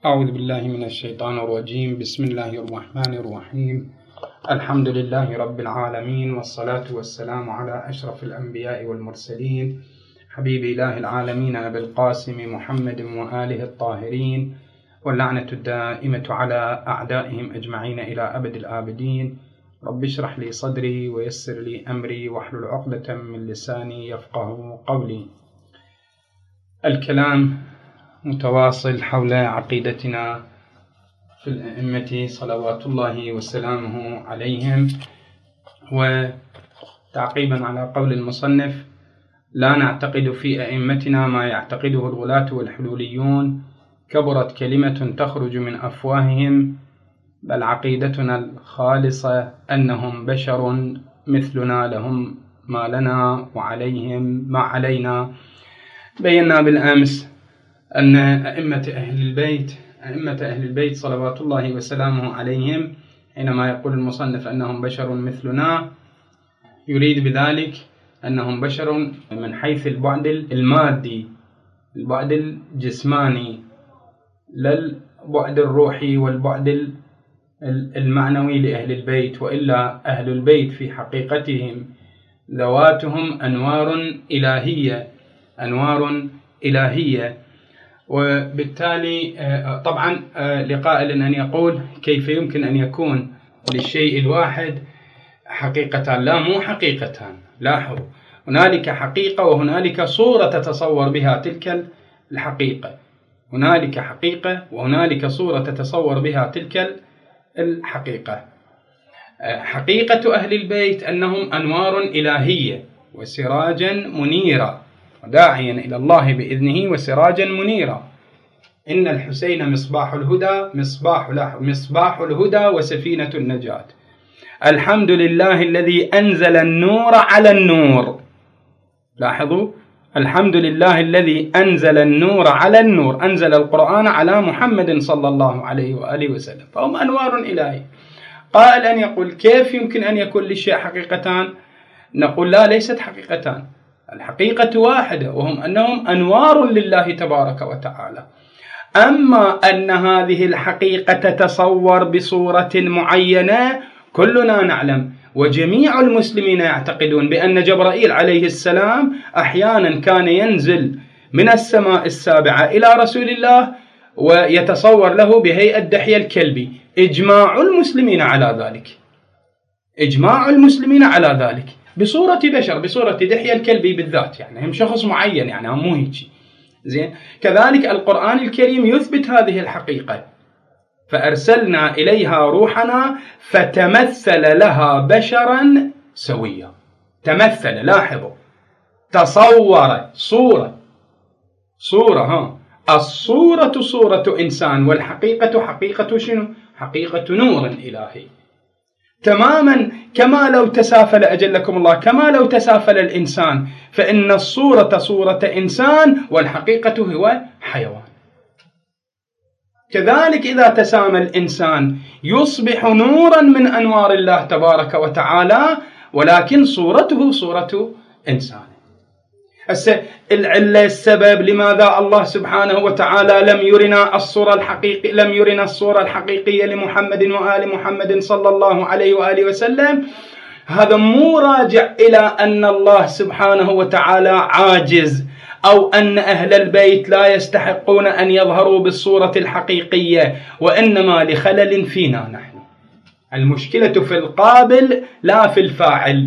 أعوذ بالله من الشيطان الرجيم. بسم الله الرحمن الرحيم. الحمد لله رب العالمين، والصلاة والسلام على أشرف الأنبياء والمرسلين، حبيب إله العالمين أبي القاسم محمد وآله الطاهرين، واللعنة الدائمة على أعدائهم أجمعين إلى أبد الآبدين. رب اشرح لي صدري ويسر لي أمري واحلل عقدة من لساني يفقه قولي. الكلام متواصل حول عقيدتنا في الأئمة صلوات الله وسلامه عليهم، وتعقيبا على قول المصنف: لا نعتقد في أئمتنا ما يعتقده الغلاة والحلوليون، كبرت كلمة تخرج من أفواههم، بل عقيدتنا الخالصة أنهم بشر مثلنا، لهم ما لنا وعليهم ما علينا. بينا بالأمس أن أئمة أهل البيت صلوات الله وسلامه عليهم، حينما يقول المصنف أنهم بشر مثلنا، يريد بذلك أنهم بشر من حيث البعد المادي، البعد الجسماني، لا البعد الروحي والبعد المعنوي لأهل البيت. وإلا أهل البيت في حقيقتهم ذواتهم أنوار إلهية. وبالتالي طبعا لقائل أن يقول: كيف يمكن أن يكون للشيء الواحد حقيقتان؟ لا، مو حقيقتان. لاحظوا، هنالك حقيقة وهنالك صورة تتصور بها تلك الحقيقة. هنالك حقيقة وهنالك صورة تتصور بها تلك الحقيقة. حقيقة أهل البيت أنهم أنوار إلهية وسراجا منيرا، وداعيا إلى الله بإذنه وسراجا منيرا. إن الحسين مصباح الهدى وسفينة النجاة. الحمد لله الذي أنزل النور على النور. لاحظوا، الحمد لله الذي أنزل النور على النور، أنزل القرآن على محمد صلى الله عليه وآله وسلم، فهم أنوار إلهية. قائل أن يقول: كيف يمكن أن يكون للشيء حقيقتان؟ نقول: لا، ليست حقيقتان، الحقيقة واحدة، وهم أنهم أنوار لله تبارك وتعالى. أما أن هذه الحقيقة تتصور بصورة معينة، كلنا نعلم وجميع المسلمين يعتقدون بأن جبرائيل عليه السلام أحيانا كان ينزل من السماء السابعة إلى رسول الله ويتصور له بهيئة دحية الكلبي. إجماع المسلمين على ذلك بصورة بشر، بصورة دحية الكلبي بالذات، يعني هم شخص معين، يعني هم مو هيك زين. كذلك القرآن الكريم يثبت هذه الحقيقة: فأرسلنا إليها روحنا فتمثل لها بشرا سويا. تمثل، لاحظوا، تصور صورة الصورة صورة إنسان، والحقيقة حقيقة شنو؟ حقيقة نور إلهي. تماما كما لو تسافل، أجلكم الله، كما لو تسافل الإنسان، فإن الصورة صورة إنسان والحقيقة هو حيوان. كذلك إذا تسامى الإنسان يصبح نورا من أنوار الله تبارك وتعالى، ولكن صورته صورة إنسان. السبب لماذا الله سبحانه وتعالى لم يرنا الصورة الحقيقية لمحمد وآل محمد صلى الله عليه وآله وسلم، هذا مو راجع إلى أن الله سبحانه وتعالى عاجز، أو أن أهل البيت لا يستحقون أن يظهروا بالصورة الحقيقية، وإنما لخلل فينا نحن. المشكلة في القابل لا في الفاعل.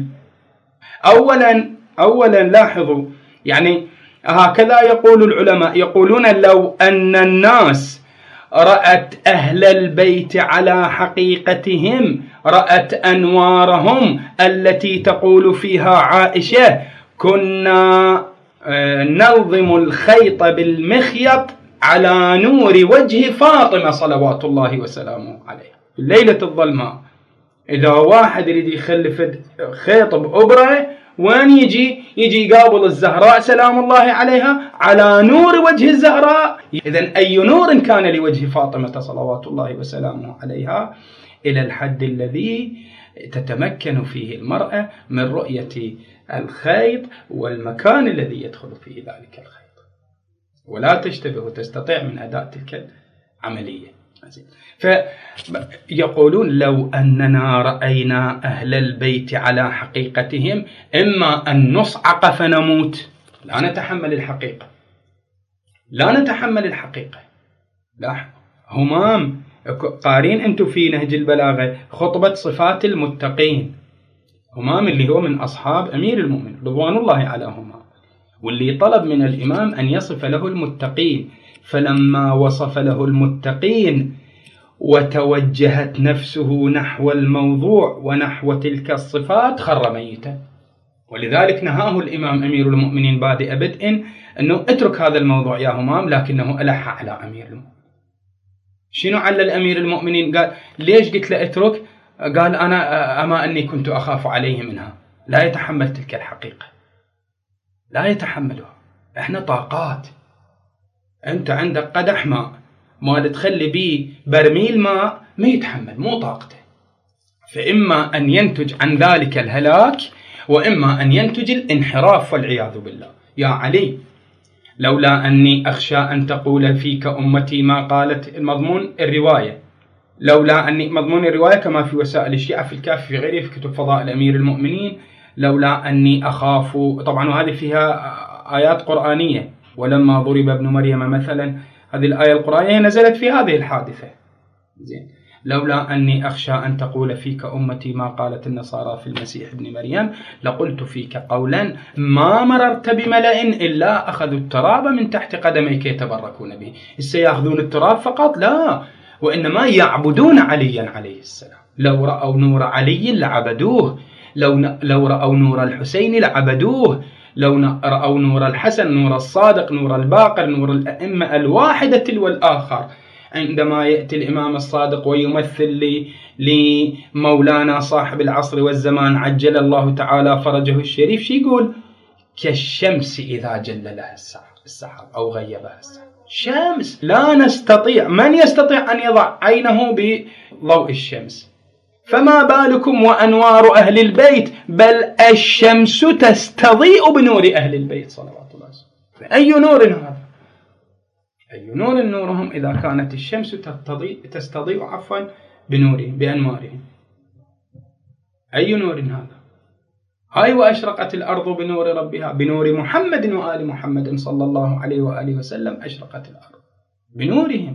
أولا لاحظوا، يعني هكذا يقول العلماء، يقولون: لو أن الناس رأت أهل البيت على حقيقتهم، رأت أنوارهم التي تقول فيها عائشة: كنا نلضم الخيط بالمخيط على نور وجه فاطمة صلوات الله وسلامه عليها في الليلة الظلماء. إذا واحد يريد يخلف خيط بأبرة، وين يجي يقابل الزهراء سلام الله عليها على نور وجه الزهراء. إذن أي نور كان لوجه فاطمة صلوات الله وسلامه عليها، إلى الحد الذي تتمكن فيه المرأة من رؤية الخيط والمكان الذي يدخل فيه ذلك الخيط، ولا تشتبه، تستطيع من أداء تلك عملية. فيقولون لو أننا رأينا أهل البيت على حقيقتهم إما أن نصعق فنموت، لا نتحمل الحقيقة، لا نتحمل الحقيقة. لا همام قارين أنتم في نهج البلاغة خطبة صفات المتقين، همام اللي هو من أصحاب أمير المؤمنين رضوان الله على همام، واللي طلب من الإمام أن يصف له المتقين، فلما وصف له المتقين وتوجهت نفسه نحو الموضوع ونحو تلك الصفات خر ميتا. ولذلك نهاه الإمام أمير المؤمنين بادئ بدء أنه اترك هذا الموضوع يا همام، لكنه ألح على أمير المؤمنين. شنو علل أمير المؤمنين؟ قال ليش قلت له اترك؟ قال أنا أما أني كنت أخاف عليه منها، لا يتحمل تلك الحقيقة، لا يتحملها. إحنا طاقات، أنت عندك قدح ماء ما تخلي بيه برميل ماء ما يتحمل، مو طاقته. فإما أن ينتج عن ذلك الهلاك، وإما أن ينتج الانحراف والعياذ بالله. يا علي لولا أني أخشى أن تقول فيك أمتي ما قالت، المضمون الرواية، لولا أني مضمون الرواية كما في وسائل الشيعة في الكافي في غيره في كتب فضائل أمير المؤمنين، لولا أني أخاف، طبعا وهذه فيها آيات قرآنية، ولما ضرب ابن مريم مثلا، هذه الآية القرآنية نزلت في هذه الحادثة. زين، لولا أني أخشى أن تقول فيك أمتي ما قالت النصارى في المسيح ابن مريم لقلت فيك قولا ما مررت بملأ إلا أخذوا التراب من تحت قدميك يتبركون به. سيأخذون التراب فقط؟ لا، وإنما يعبدون عليا عليه السلام. لو رأوا نور علي لعبدوه، لو رأوا نور الحسين لعبدوه، لو رأوا نور الحسن، نور الصادق، نور الباقر، نور الأئمة الواحدة تلو الآخر. عندما يأتي الإمام الصادق ويمثل لمولانا صاحب العصر والزمان عجل الله تعالى فرجه الشريف، شي يقول؟ كالشمس إذا جل لها السحاب أو غيبها السحاب. شمس لا نستطيع، من يستطيع أن يضع عينه بضوء الشمس؟ فما بالكم وأنوار أهل البيت، بل الشمس تستضيء بنور أهل البيت صلوات الله عليه. أي نور هذا؟ أي نور نورهم إذا كانت الشمس تستضيء بنورهم بأنوارهم؟ أي نور هذا؟ هاي وأشرقت الأرض بنور ربها، بنور محمد وآل محمد صلى الله عليه وآله وسلم أشرقت الأرض بنورهم.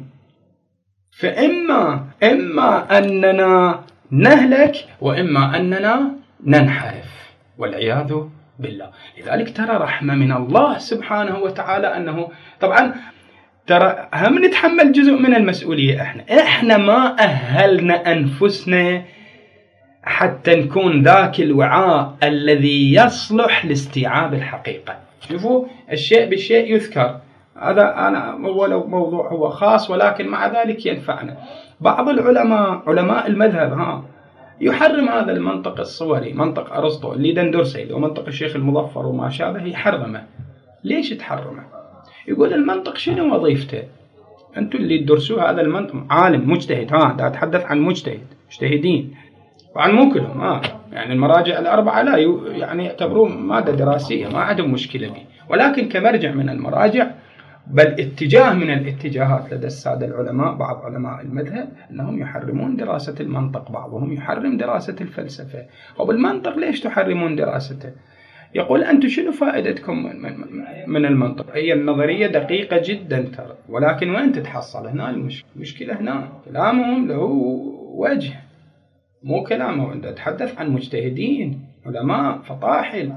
فإما أننا نهلك، وإما أننا ننحرف والعياذ بالله. لذلك ترى رحمة من الله سبحانه وتعالى أنه طبعا ترى هم نتحمل جزء من المسؤولية. إحنا ما أهلنا أنفسنا حتى نكون ذاك الوعاء الذي يصلح لاستيعاب الحقيقة. شوفوا الشيء بالشيء يذكر، هذا أنا ولو موضوع هو خاص ولكن مع ذلك ينفعنا. بعض العلماء علماء المذهب يحرم هذا المنطق الصوري، منطق أرسطو اللي دندرسي ومنطق الشيخ المظفر وما شابه يحرمه. ليش تحرمه؟ يقول المنطق شنو وظيفته؟ أنتم اللي تدرسوه هذا المنطق، عالم مجتهد، دا أتحدث عن مجتهدين، طبعا مو كلهم، يعني المراجع الأربعة لا يعني يعتبرون مادة دراسية ما عندهم مشكلة به، ولكن كمرجع من المراجع، بل اتجاه من الاتجاهات لدى السادة العلماء بعض علماء المذهب أنهم يحرمون دراسة المنطق، بعضهم يحرم دراسة الفلسفة. وبالمنطق ليش تحرمون دراسته؟ يقول أنتم شنو فائدتكم من المنطق؟ هي النظرية دقيقة جدا ترى، ولكن وين تتحصل؟ هنا المشكلة، هنا كلامهم له وجه، مو كلامه. أنت تتحدث عن مجتهدين علماء فطاحل.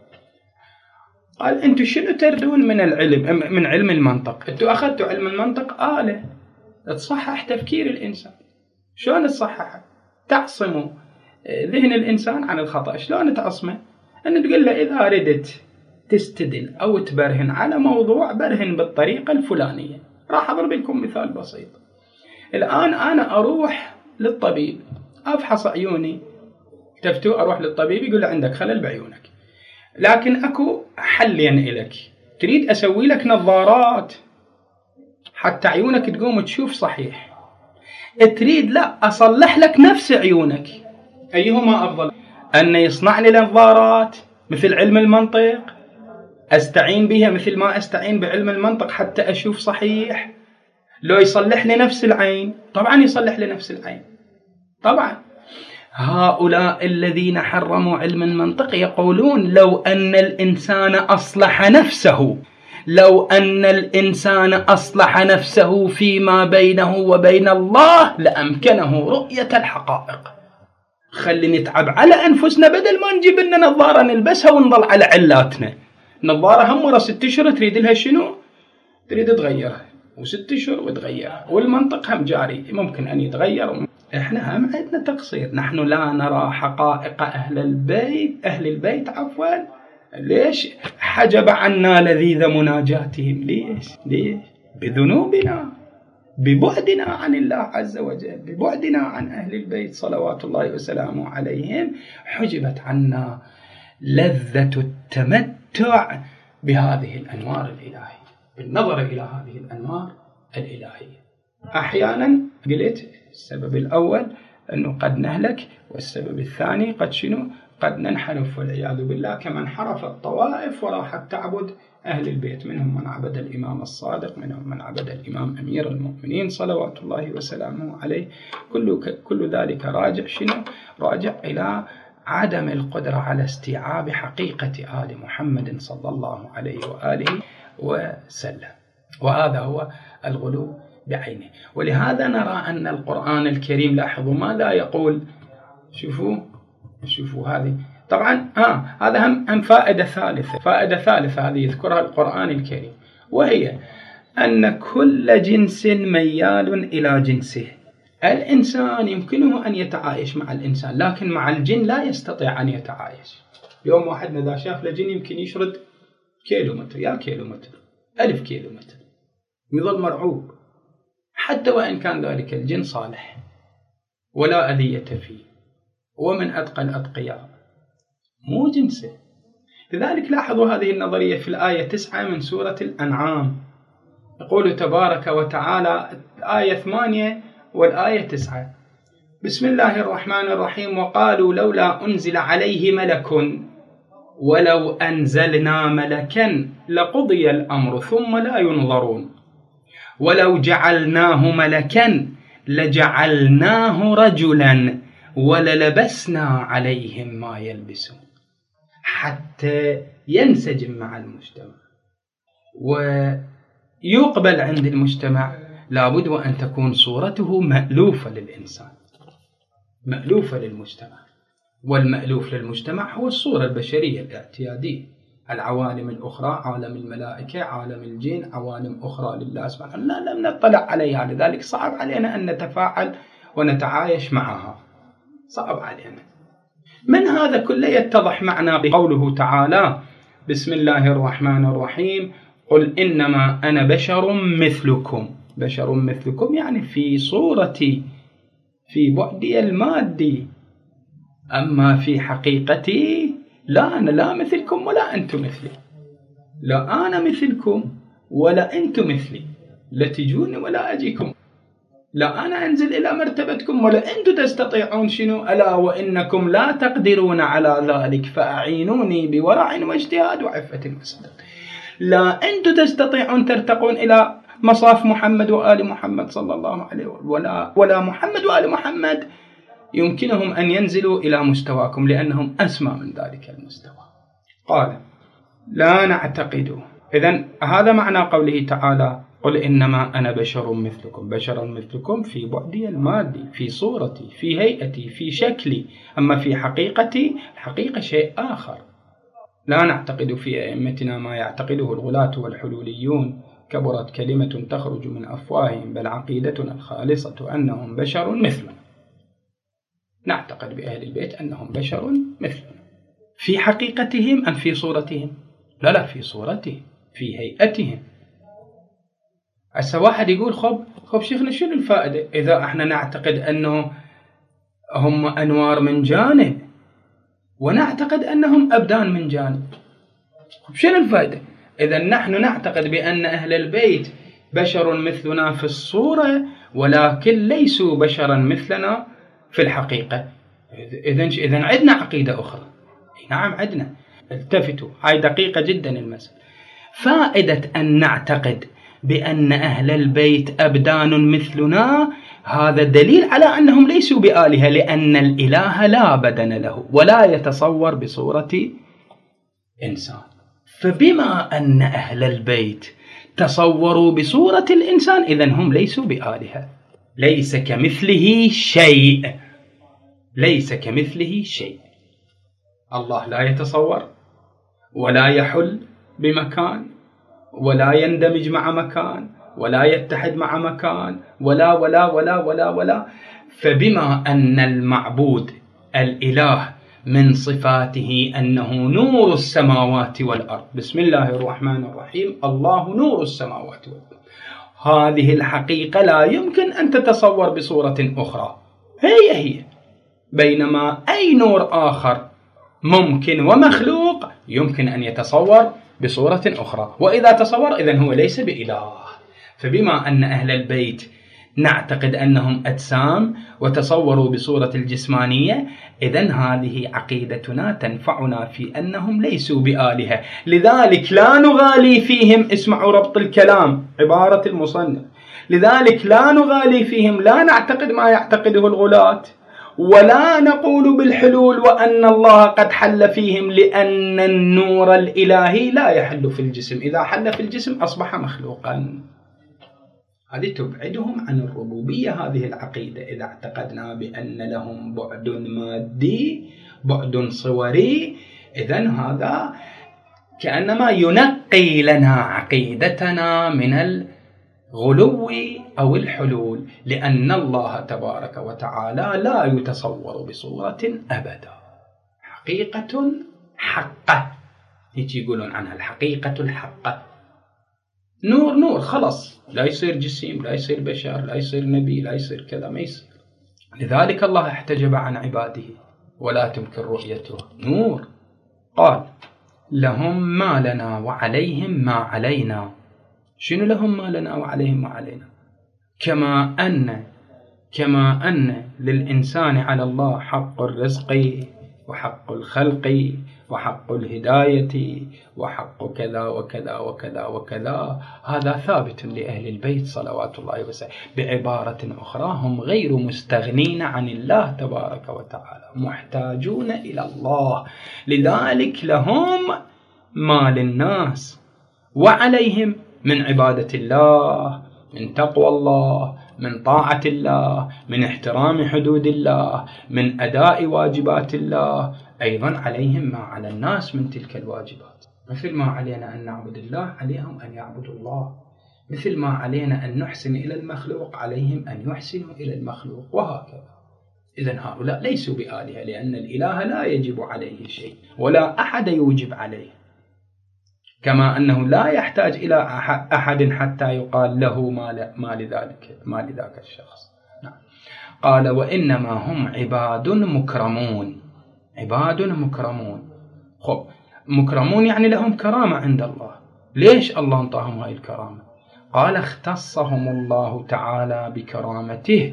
قال أنتم شنو تردون من العلم، من علم المنطق؟ أنتم أخذتوا علم المنطق آلة تصحح تفكير الإنسان. شلون تصححه؟ تعصموا ذهن الإنسان عن الخطأ. شلون تعصمه؟ أن تقول له إذا ردت تستدل أو تبرهن على موضوع برهن بالطريقة الفلانية. راح أضرب لكم مثال بسيط. الآن أنا أروح للطبيب أفحص عيوني، أروح للطبيب يقول له عندك خلل بعيونك، لكن أكو حلين إلك، تريد أسوي لك نظارات حتى عيونك تقوم تشوف صحيح، تريد لا أصلح لك نفس عيونك، أيهما أفضل؟ أن يصنع لي نظارات مثل علم المنطق أستعين بها مثل ما أستعين بعلم المنطق حتى أشوف صحيح، لو يصلح لنفس العين طبعا يصلح لنفس العين طبعا. هؤلاء الذين حرموا علم المنطق يقولون لو أن الإنسان أصلح نفسه، لو أن الإنسان أصلح نفسه فيما بينه وبين الله لأمكنه رؤية الحقائق. خلي نتعب على أنفسنا بدل ما نجيب لنا نظارة نلبسها ونضل على علاتنا. نظارة هم ورا 6 أشهر تريد لها شنو؟ تريد تغيرها، و6 أشهر وتغيرها، والمنطق هم جاري ممكن أن يتغير. إحنا هم عندنا تقصير، نحن لا نرى حقائق أهل البيت عفوا. ليش حجب عنا لذيذ مناجاتهم؟ ليش؟ بذنوبنا، ببعدنا عن الله عز وجل، ببعدنا عن أهل البيت صلوات الله وسلامه عليهم، حجبت عنا لذة التمتع بهذه الأنوار الإلهية، بالنظر إلى هذه الأنوار الإلهية. أحيانا قلت السبب الأول أنه قد نهلك، والسبب الثاني قد شنو؟ قد ننحرف والعياذ بالله، كما انحرف الطوائف وراحت تعبد أهل البيت، منهم من عبد الإمام الصادق، منهم من عبد الإمام أمير المؤمنين صلوات الله وسلامه عليه. كل ذلك راجع شنو؟ راجع إلى عدم القدرة على استيعاب حقيقة آل محمد صلى الله عليه وآله وسلم، وهذا هو الغلو بعينه. ولهذا نرى أن القرآن الكريم، لاحظوا ماذا يقول، شوفوا هذه طبعا هذا هم فائدة ثالثة هذه يذكرها القرآن الكريم، وهي أن كل جنس ميال إلى جنسه. الإنسان يمكنه أن يتعايش مع الإنسان، لكن مع الجن لا يستطيع أن يتعايش. يوم واحد إذا شاف لجن يمكن يشرد كيلومتر، 1000 كيلومتر، يظل مرعوب، حتى وإن كان ذلك الجن صالح ولا أذية فيه ومن أتقى الأتقياء، مو جنسه. لذلك لاحظوا هذه النظرية في الآية 9 من سورة الأنعام، يقول تبارك وتعالى الآية 8 والآية 9: بسم الله الرحمن الرحيم: وقالوا لولا أنزل عليه ملك ولو أنزلنا ملكا لقضي الأمر ثم لا ينظرون ولو جعلناه ملكا لجعلناه رجلا وللبسنا عليهم ما يلبسون. حتى ينسجم مع المجتمع ويقبل عند المجتمع لابد وأن تكون صورته مألوفة للإنسان، مألوفة للمجتمع. والمألوف للمجتمع هو الصورة البشرية الاعتيادية. العوالم الأخرى، عالم الملائكة، عالم الجن، عوالم أخرى لله سبحانه وتعالى لم نطلع عليها، لذلك صعب علينا أن نتفاعل ونتعايش معها، صعب علينا. من هذا كله يتضح معنا بقوله تعالى: بسم الله الرحمن الرحيم: قل إنما أنا بشر مثلكم. بشر مثلكم يعني في صورتي، في بعدي المادي، أما في حقيقتي لا، أنا لا مثلكم ولا أنتم مثلي، لا أنا مثلكم ولا أنتم مثلي، لا تجوني ولا أجيكم، لا أنا أنزل إلى مرتبتكم ولا أنتم تستطيعون شنو؟ ألا وإنكم لا تقدرون على ذلك فأعينوني بورع واجتهاد وعفة وصدق. لا أنتم تستطيعون ترتقون إلى مصاف محمد وآل محمد صلى الله عليه وسلم، ولا محمد وآل محمد يمكنهم أن ينزلوا إلى مستواكم لأنهم أسمى من ذلك المستوى. قال: لا نعتقد. إذن هذا معنى قوله تعالى: قل إنما أنا بشر مثلكم. بشر مثلكم في بعدي المادي، في صورتي، في هيئتي، في شكلي، أما في حقيقتي الحقيقة شيء آخر. لا نعتقد في أئمتنا ما يعتقده الغلاة والحلوليون، كبرت كلمة تخرج من أفواههم، بل عقيدتنا الخالصة أنهم بشر مثلنا. نعتقد بأهل البيت أنهم بشر مثلنا في حقيقتهم أم في صورتهم؟ لا، في صورتهم، في هيئتهم. هسه واحد يقول خب شيخنا شنو الفائدة إذا احنا نعتقد أنه هم أنوار من جانب ونعتقد أنهم أبدان من جانب؟ شنو الفائدة إذا نحن نعتقد بأن أهل البيت بشر مثلنا في الصورة ولكن ليسوا بشرا مثلنا في الحقيقة؟ إذن عندنا عقيدة أخرى. نعم عندنا. التفتوا، هاي دقيقة جدا المسألة. فائدة أن نعتقد بأن أهل البيت أبدان مثلنا، هذا دليل على أنهم ليسوا بآلهة، لأن الإله لا بدن له ولا يتصور بصورة إنسان. فبما أن أهل البيت تصوروا بصورة الإنسان إذن هم ليسوا بآلهة. ليس كمثله شيء، ليس كمثله شيء. الله لا يتصور ولا يحل بمكان ولا يندمج مع مكان ولا يتحد مع مكان ولا ولا ولا ولا ولا. فبما أن المعبود الإله من صفاته أنه نور السماوات والأرض، بسم الله الرحمن الرحيم، الله نور السماوات والأرض، هذه الحقيقة لا يمكن أن تتصور بصورة أخرى، هي بينما أي نور آخر ممكن ومخلوق يمكن أن يتصور بصورة أخرى، وإذا تصور إذن هو ليس بإله. فبما أن أهل البيت نعتقد أنهم أجسام وتصوروا بصورة الجسمانية، إذن هذه عقيدتنا تنفعنا في أنهم ليسوا بآلهة، لذلك لا نغالي فيهم. اسمعوا ربط الكلام، عبارة المصنف، لذلك لا نغالي فيهم، لا نعتقد ما يعتقده الغلاة، ولا نقول بالحلول وأن الله قد حل فيهم، لأن النور الإلهي لا يحل في الجسم، إذا حل في الجسم أصبح مخلوقا. هذه تبعدهم عن الربوبية هذه العقيدة. إذا اعتقدنا بأن لهم بعد مادي بعد صوري، إذن هذا كأنما ينقي لنا عقيدتنا من الغلو أو الحلول، لأن الله تبارك وتعالى لا يتصور بصورة أبدا. حقيقة حقة، يجي يقولون عنها الحقيقة الحقة، نور نور خلص، لا يصير جسيم، لا يصير بشر، لا يصير نبي، لا يصير كذا، ما يصير. لذلك الله احتجب عن عباده ولا تمكن رؤيته، نور. قال لهم ما لنا وعليهم ما علينا. شنو لهم ما لنا وعليهم ما علينا؟ كما أن للإنسان على الله حق الرزق وحق الخلق وحق الهداية وحق كذا وكذا وكذا وكذا، هذا ثابت لأهل البيت صلوات الله وسلامه. بعبارة أخرى هم غير مستغنين عن الله تبارك وتعالى، محتاجون إلى الله، لذلك لهم ما للناس وعليهم من عبادة الله، من تقوى الله، من طاعة الله، من احترام حدود الله، من أداء واجبات الله، أيضا عليهم ما على الناس من تلك الواجبات. مثل ما علينا أن نعبد الله عليهم أن يعبدوا الله، مثل ما علينا أن نحسن إلى المخلوق عليهم أن يحسنوا إلى المخلوق، وهكذا. إذن هؤلاء ليسوا بآلهة، لأن الإله لا يجب عليه شيء ولا أحد يوجب عليه، كما أنه لا يحتاج إلى أحد حتى يقال له ما لذاك الشخص. نعم. قال وإنما هم عباد مكرمون. عباد مكرمون، خب مكرمون يعني لهم كرامة عند الله. ليش الله انطاهم هاي الكرامة؟ قال اختصهم الله تعالى بكرامته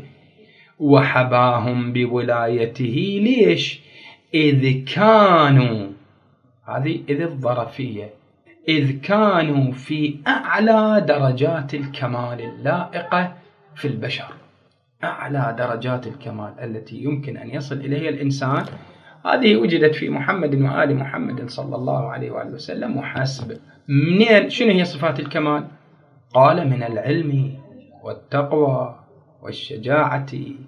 وحباهم بولايته. ليش؟ إذ كانوا، هذه إذ الظرفية، إذ كانوا في أعلى درجات الكمال اللائقة في البشر، أعلى درجات الكمال التي يمكن أن يصل إليها الإنسان، هذه وجدت في محمد وآل محمد صلى الله عليه وآله وسلم وحسب. منين؟ شنو هي صفات الكمال؟ قال من العلم والتقوى والشجاعة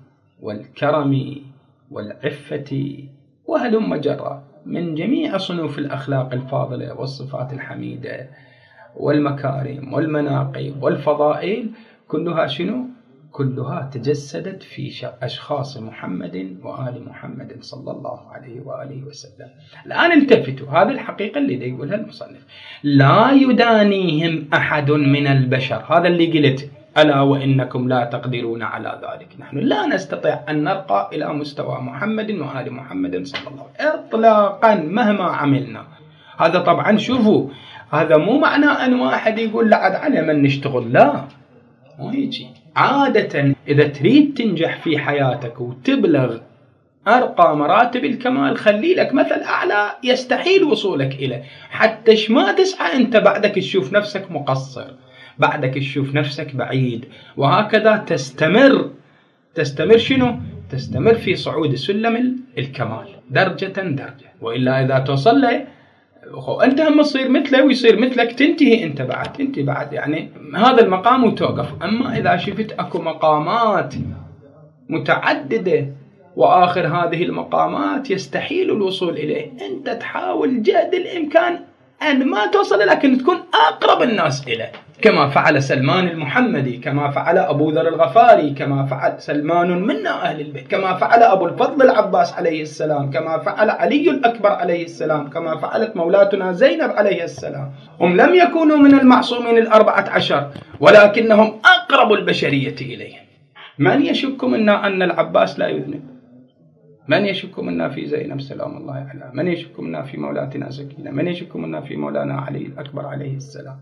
والكرم والعفة وهلم جرى، من جميع صنوف الأخلاق الفاضلة والصفات الحميدة والمكارم والمناقب والفضائل، كلها شنو؟ كلها تجسدت في أشخاص محمد وآل محمد صلى الله عليه وآله وسلم. الآن التفتوا، هذه الحقيقة اللي يقولها المصنف، لا يدانيهم أحد من البشر. هذا اللي قلت ألا وإنكم لا تقدرون على ذلك. نحن لا نستطيع أن نرقى إلى مستوى محمد وآل محمد صلى الله عليه وسلم إطلاقا مهما عملنا. هذا طبعا شوفوا، هذا مو معنى أن واحد يقول لعد على من نشتغل، لا، ما يجي. عادة إذا تريد تنجح في حياتك وتبلغ أرقى مراتب الكمال، خلي لك مثل أعلى يستحيل وصولك إليه، حتى ما تسعى أنت بعدك تشوف نفسك مقصر. بعدك تشوف نفسك بعيد. وهكذا تستمر شنو؟ تستمر في صعود سلم الكمال درجة درجة. وإلا إذا توصل له أنت هم تصير مثله ويصير مثلك، تنتهي أنت بعد يعني هذا المقام وتوقف. أما إذا شفت أكو مقامات متعددة وآخر هذه المقامات يستحيل الوصول إليه، أنت تحاول جهد الإمكان أن ما توصل، لكن تكون أقرب الناس إليه، كما فعل سلمان المحمدي، كما فعل أبو ذر الغفاري، كما فعل سلمان منا أهل البيت، كما فعل أبو الفضل العباس عليه السلام، كما فعل علي الأكبر عليه السلام، كما فعلت مولاتنا زينب عليه السلام. هم لم يكونوا من المعصومين 14 ولكنهم أقرب البشرية إليه. من يشك منا أن العباس لا يذنب؟ من يشك منا في زينب سلام الله عليها؟ من يشك منا في مولاتنا سكينة؟ من يشك منا في مولانا علي الأكبر عليه السلام؟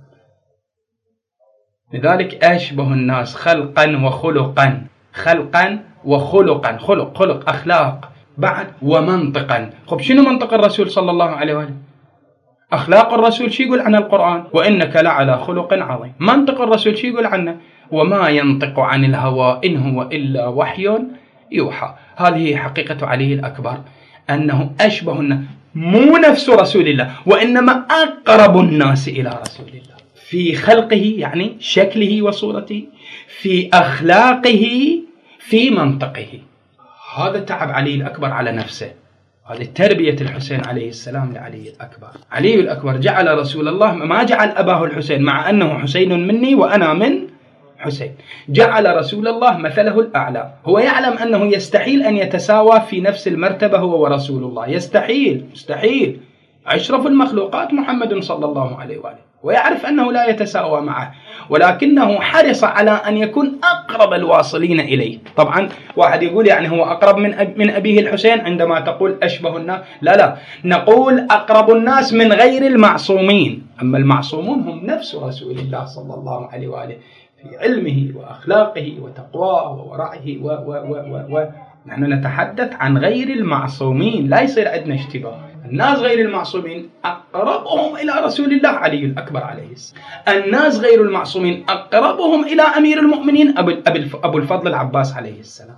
لذلك أشبه الناس خلقا وخلقا، خلقا وخلقا، خلق أخلاق بعد ومنطقا. خب شنو منطق الرسول صلى الله عليه وآله؟ أخلاق الرسول شو يقول عن القرآن؟ وإنك لعلى خلق عظيم. منطق الرسول شو يقول عنه؟ وما ينطق عن الهوى إن هو إلا وحي يوحى. هذه حقيقة علي الأكبر، أنه أشبه الناس، مو نفس رسول الله وإنما أقرب الناس إلى رسول الله في خلقه يعني شكله وصورته، في أخلاقه، في منطقه. هذا تعب علي الأكبر على نفسه، هذه تربية الحسين عليه السلام لعلي الأكبر. علي الأكبر جعل رسول الله، ما جعل أباه الحسين مع أنه حسين مني وأنا من حسين، جعل رسول الله مثله الأعلى. هو يعلم أنه يستحيل أن يتساوى في نفس المرتبة هو ورسول الله، يستحيل. أشرف المخلوقات محمد صلى الله عليه وآله، ويعرف أنه لا يتساوى معه، ولكنه حرص على أن يكون أقرب الواصلين إليه. طبعا واحد يقول يعني هو أقرب من أبيه الحسين عندما تقول أشبه الناس، لا، نقول أقرب الناس من غير المعصومين، أما المعصومون هم نفس رسول الله صلى الله عليه وآله في علمه وأخلاقه وتقواه وورعه نحن نتحدث عن غير المعصومين، لا يصير عندنا اشتباه. الناس غير المعصومين أقربهم إلى رسول الله علي الأكبر عليه السلام، الناس غير المعصومين أقربهم إلى أمير المؤمنين أبو الفضل العباس عليه السلام.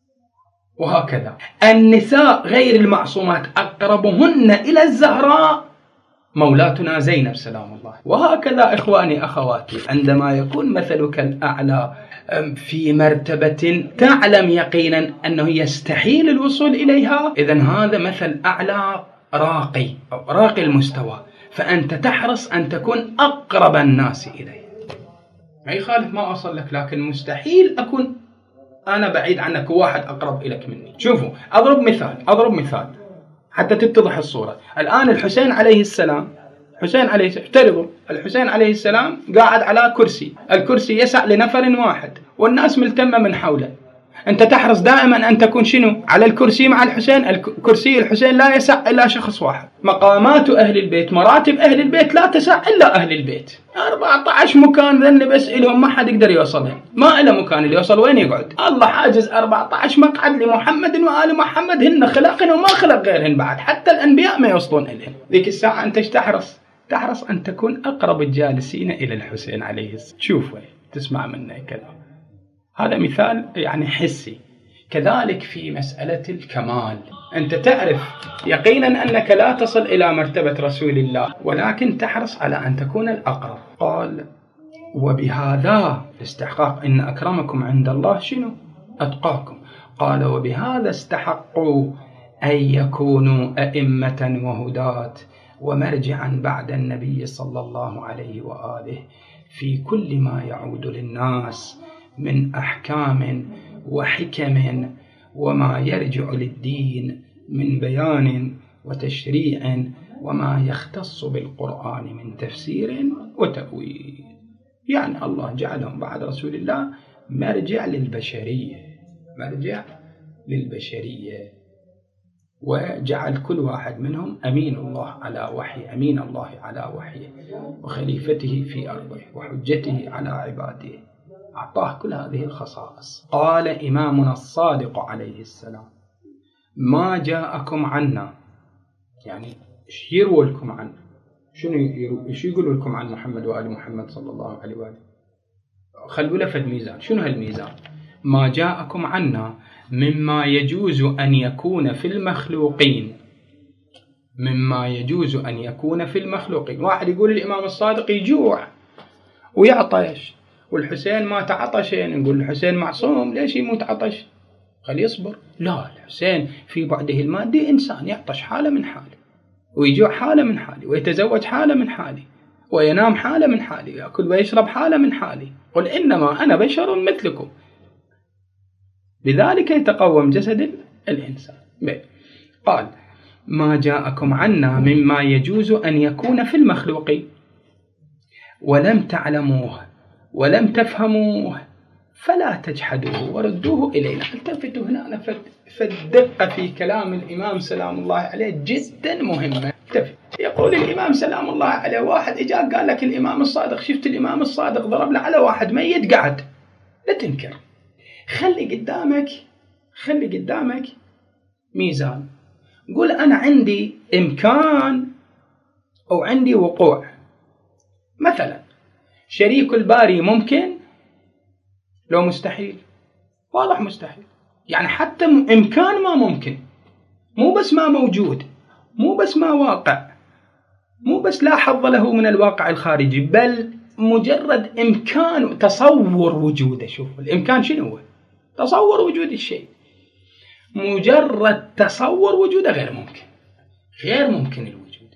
وهكذا النساء غير المعصومات أقربهن إلى الزهراء مولاتنا زينب سلام الله. وهكذا إخواني أخواتي، عندما يكون مثلك الأعلى في مرتبة تعلم يقينا أنه يستحيل الوصول إليها، إذن هذا مثل أعلى راقي المستوى، فأنت تحرص أن تكون أقرب الناس إليه. ما يخالف ما أصل لك، لكن مستحيل أكون أنا بعيد عنك وواحد أقرب إليك مني. شوفوا أضرب مثال حتى تتضح الصورة. الآن الحسين عليه السلام، افترضوا الحسين عليه السلام قاعد على كرسي، الكرسي يسع لنفر واحد والناس ملتمة من حوله، أنت تحرص دائما أن تكون شنو على الكرسي مع الحسين. الكرسي الحسين لا يسع إلا شخص واحد. مقامات أهل البيت، مراتب أهل البيت لا تسع إلا أهل البيت. 14 مكان ذن بس إلهم، ما حد يقدر يوصلهم، ما إله مكان اللي يوصل وين يقعد. الله حاجز 14 مقعد لمحمد وآل محمد، هن خلقهن وما خلق غيرهن بعد، حتى الأنبياء ما يوصلون إليهم. ذيك الساعة أنت تحرص أن تكون أقرب الجالسين إلى الحسين عليه السلام. شوف تسمع منه كلام، هذا مثال يعني حسي. كذلك في مسألة الكمال، أنت تعرف يقينا أنك لا تصل إلى مرتبة رسول الله، ولكن تحرص على أن تكون الأقرب. قال وبهذا استحقاق إن أكرمكم عند الله شنو؟ أتقاكم. قال وبهذا استحقوا أن يكونوا أئمة وهداة ومرجعا بعد النبي صلى الله عليه وآله في كل ما يعود للناس من أحكام وحكم، وما يرجع للدين من بيان وتشريع، وما يختص بالقرآن من تفسير وتأويل. يعني الله جعلهم بعد رسول الله مرجع للبشرية، وجعل كل واحد منهم أمين الله على وحيه وخليفته في أرضه وحجته على عباده، أعطاه كل هذه الخصائص. قال إمامنا الصادق عليه السلام ما جاءكم عنا، يعني يروي لكم عنه، شو يقولوا لكم عن محمد وآل محمد صلى الله عليه وآله؟ خلوا له فد ميزان. شنو هالميزان؟ ما جاءكم عنا مما يجوز أن يكون في المخلوقين، مما يجوز أن يكون في المخلوقين. واحد يقول الإمام الصادق يجوع ويعطش، والحسين مات عطشا، نقول الحسين معصوم ليش يموت عطش؟ خليه يصبر. لا، الحسين في بعده المادي إنسان يعطش حالة من حالي، ويجوع حالة من حالي، ويتزوج حالة من حالي، وينام حالة من حالي، ويأكل ويشرب حالة من حالي. قل إنما أنا بشر مثلكم، بذلك يتقوم جسد الإنسان. قال ما جاءكم عنا مما يجوز أن يكون في المخلوقين ولم تعلموه ولم تفهموه فلا تجحدوه وردوه إلينا. التفتوا هنا فالدقة في كلام الإمام سلام الله عليه جدا مهمة. يقول الإمام سلام الله عليه، واحد إجا قال لك الإمام الصادق، شفت الإمام الصادق ضرب له على واحد ميت قعد، لا تنكر، خلي قدامك ميزان. قول أنا عندي إمكان أو عندي وقوع. مثلا شريك الباري ممكن لو مستحيل؟ واضح مستحيل. يعني حتى إمكان ما ممكن، مو بس ما موجود، مو بس ما واقع، مو بس لا حظ له من الواقع الخارجي، بل مجرد إمكان تصور وجوده. شوف الإمكان شنو هو؟ تصور وجود الشيء. مجرد تصور وجوده غير ممكن الوجود.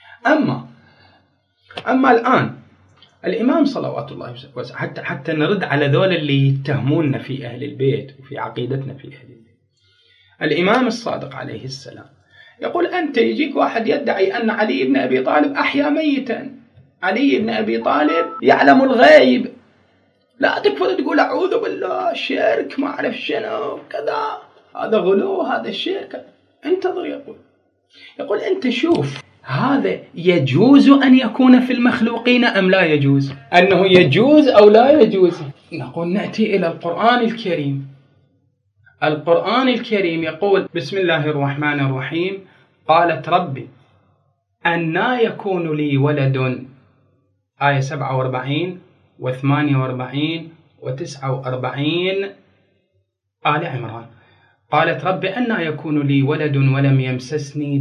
أما الآن الإمام صلوات الله وسلم، حتى نرد على ذول اللي يتهموننا في أهل البيت وفي عقيدتنا في أهل البيت. الإمام الصادق عليه السلام يقول أنت يجيك واحد يدعي أن علي بن أبي طالب أحيا ميتا، علي بن أبي طالب يعلم الغيب، لا تكفر تقول أعوذ بالله شرك ما أعرف شنو كذا، هذا غلو، هذا الشرك. انتظر، يقول أنت شوف هذا يجوز أن يكون في المخلوقين أم لا يجوز؟ أنه يجوز أو لا يجوز؟ نقول نأتي إلى القرآن الكريم. القرآن الكريم يقول بسم الله الرحمن الرحيم قالت ربي أنى يكون لي ولد، آية 47 و48 و49 آل عمران. قالت رب أنى يكون لي ولد ولم يمسسني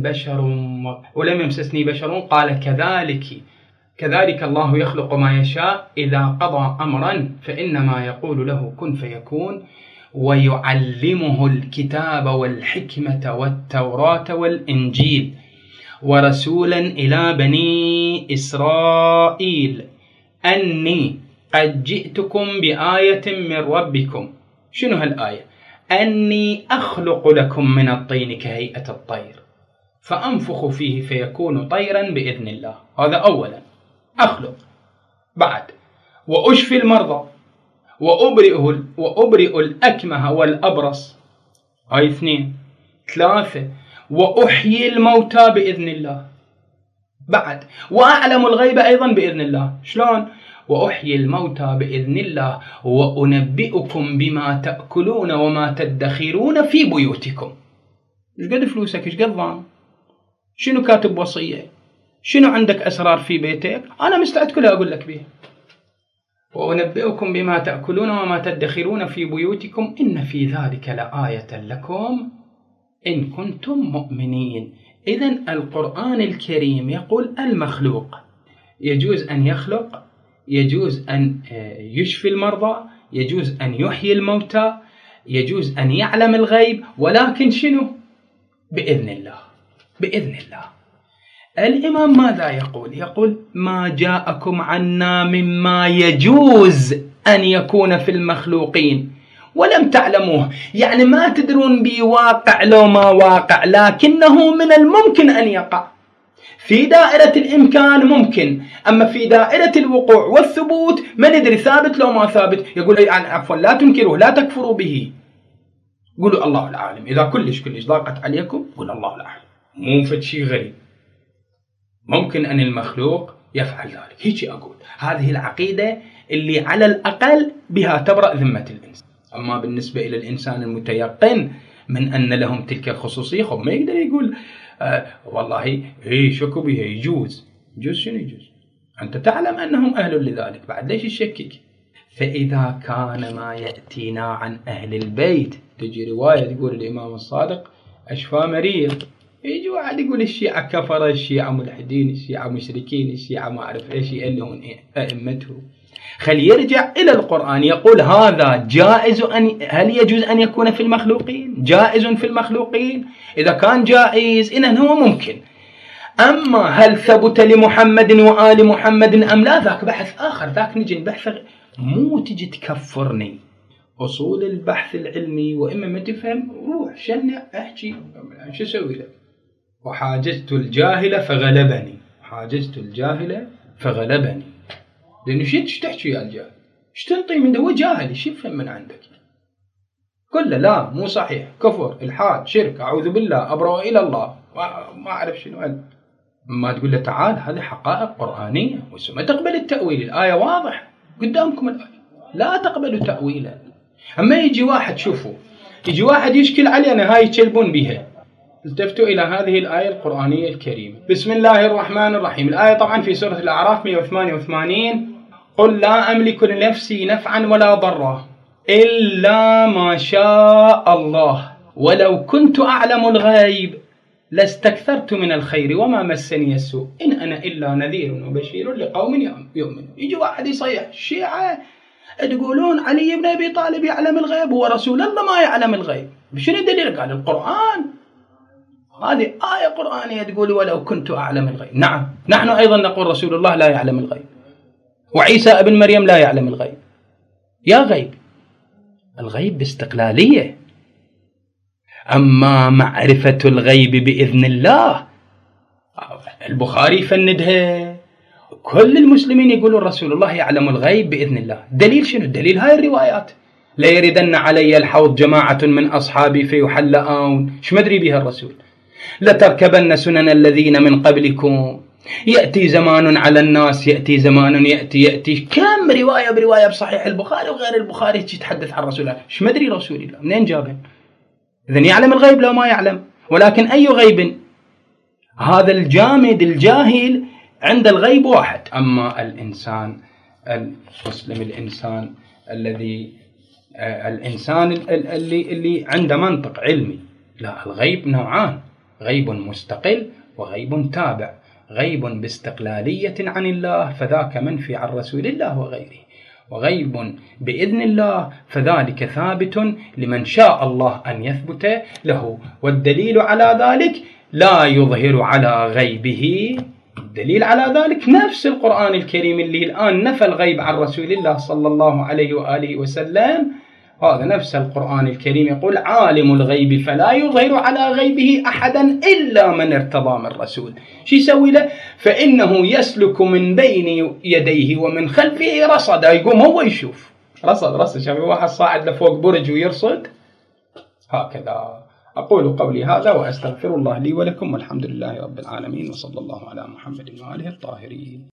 بشر قال كذلك الله يخلق ما يشاء إذا قضى أمرا فإنما يقول له كن فيكون ويعلمه الكتاب والحكمة والتوراة والإنجيل ورسولا إلى بني إسرائيل أني قد جئتكم بآية من ربكم. شنو هالآية؟ أني أخلق لكم من الطين كهيئة الطير فأنفخ فيه فيكون طيرا بإذن الله. هذا أولا أخلق. بعد وأشفي المرضى وأبرئ الأكمه والأبرص. هاي 2. 3 وأحيي الموتى بإذن الله. بعد وأعلم الغيب أيضا بإذن الله. شلون؟ وأحيي الموتى بإذن الله وأنبئكم بما تأكلون وما تدخرون في بيوتكم. إيش قد فلوسك؟ إيش قد ضام؟ شنو كاتب وصية؟ شنو عندك أسرار في بيتك؟ أنا مستعد كلها أقول لك بها. وأنبئكم بما تأكلون وما تدخرون في بيوتكم إن في ذلك لآية لكم إن كنتم مؤمنين. إذن القرآن الكريم يقول المخلوق يجوز أن يخلق، يجوز أن يشفي المرضى، يجوز أن يحيي الموتى، يجوز أن يعلم الغيب، ولكن شنو؟ بإذن الله. الإمام ماذا يقول؟ يقول ما جاءكم عنا مما يجوز أن يكون في المخلوقين ولم تعلموه، يعني ما تدرون بواقع لو ما واقع، لكنه من الممكن أن يقع. في دائرة الإمكان ممكن، أما في دائرة الوقوع والثبوت ما ندري ثابت لو ما ثابت. يقول يعني عفوا لا تنكروه لا تكفروا به، قولوا الله العالم. إذا كلش ضاقت عليكم قول الله العالم، مو فد شيء غريب، ممكن أن المخلوق يفعل ذلك. هيك أقول هذه العقيدة اللي على الأقل بها تبرأ ذمة الإنسان. أما بالنسبة إلى الإنسان المتيقن من أن لهم تلك الخصوصية ما يقدر يقول والله شكوا بها يجوز. شنو يجوز؟ أنت تعلم أنهم أهل لذلك، بعد ليش تشكك؟ فإذا كان ما يأتينا عن أهل البيت، تجي رواية تقول الإمام الصادق أشفى مريض، يجي واحد يقول الشيعة كفرة، الشيعة ملحدين، الشيعة مشركين، الشيعة ما أعرف إيش، يألهون أئمته. خل يرجع إلى القرآن يقول هذا جائز، هل يجوز أن يكون في المخلوقين؟ جائز في المخلوقين؟ إذا كان جائز إذن هو ممكن. أما هل ثبت لمحمد وآل محمد أم لا، ذاك بحث آخر، ذاك نجي البحث. مو تجي تكفرني أصول البحث العلمي، وإما ما تفهم روح شنع احكي شو اسوي لك. وحاججت الجاهل فغلبني، حاججت الجاهل فغلبني، لأنه شو تحكي يا الجاهل؟ ايش تنطي من ده؟ هو جاهل، ايش يفهم من عندك؟ كله لا مو صحيح، كفر، الحاد، شرك، أعوذ بالله، أبرأ إلى الله، ما أعرف شنو. ما تقول له تعال هذه حقائق قرآنية وما تقبل التأويل، الآية واضح قدامكم الآية، لا تقبلوا تأويلا. أما يجي واحد، شوفوا، يجي واحد يشكل علينا هاي يتشلبون بها. التفتوا إلى هذه الآية القرآنية الكريمة، بسم الله الرحمن الرحيم. الآية طبعا في سورة الأعراف 188. قل لا أملك لنفسي نفعا ولا ضرا إلا ما شاء الله ولو كنت أعلم الغيب لاستكثرت من الخير وما مسني السوء إن أنا إلا نذير وبشير لقوم يؤمنون. يجي واحد يصيح الشيعة تقولون علي بن أبي طالب يعلم الغيب ورسول الله ما يعلم الغيب، شنو الدليل؟ قال القرآن، هذه آية قرآنية تقول ولو كنت أعلم الغيب. نعم، نحن أيضا نقول رسول الله لا يعلم الغيب، وعيسى ابن مريم لا يعلم الغيب. يا غيب، الغيب باستقلالية، أما معرفة الغيب بإذن الله البخاري فندها، كل المسلمين يقولون رسول الله يعلم الغيب بإذن الله. دليل شنو؟ الدليل هاي الروايات، لا يردن علي الحوض جماعة من أصحابي فيحلؤون، شو مدري بها الرسول، لتركبن سنن الذين من قبلكم، يأتي زمان على الناس، يأتي زمان، يأتي كم رواية برواية بصحيح البخاري وغير البخاري تتحدث عن رسول الله. شو مدري رسول الله منين جابه؟ إذن يعلم الغيب لا ما يعلم، ولكن أي غيب؟ هذا الجامد الجاهل عند الغيب واحد. أما الإنسان المسلم، الإنسان اللي عنده منطق علمي، لا، الغيب نوعان، غيب مستقل وغيب تابع. غيب باستقلالية عن الله فذاك منفي عن رسول الله وغيره، وغيب بإذن الله فذلك ثابت لمن شاء الله أن يثبت له. والدليل على ذلك لا يظهر على غيبه، الدليل على ذلك نفس القرآن الكريم اللي الآن نفى الغيب عن رسول الله صلى الله عليه وآله وسلم. هذا نفس القرآن الكريم يقول عالم الغيب فلا يظهر على غيبه أحدا إلا من ارتضى من رسول. شو يسوي له؟ فإنه يسلك من بين يديه ومن خلفه رصدا، يقوم هو يشوف رصد. شاف واحد صاعد لفوق برج ويرصد هكذا. أقول قولي هذا وأستغفر الله لي ولكم، والحمد لله رب العالمين، وصلى الله على محمد وآله الطاهرين.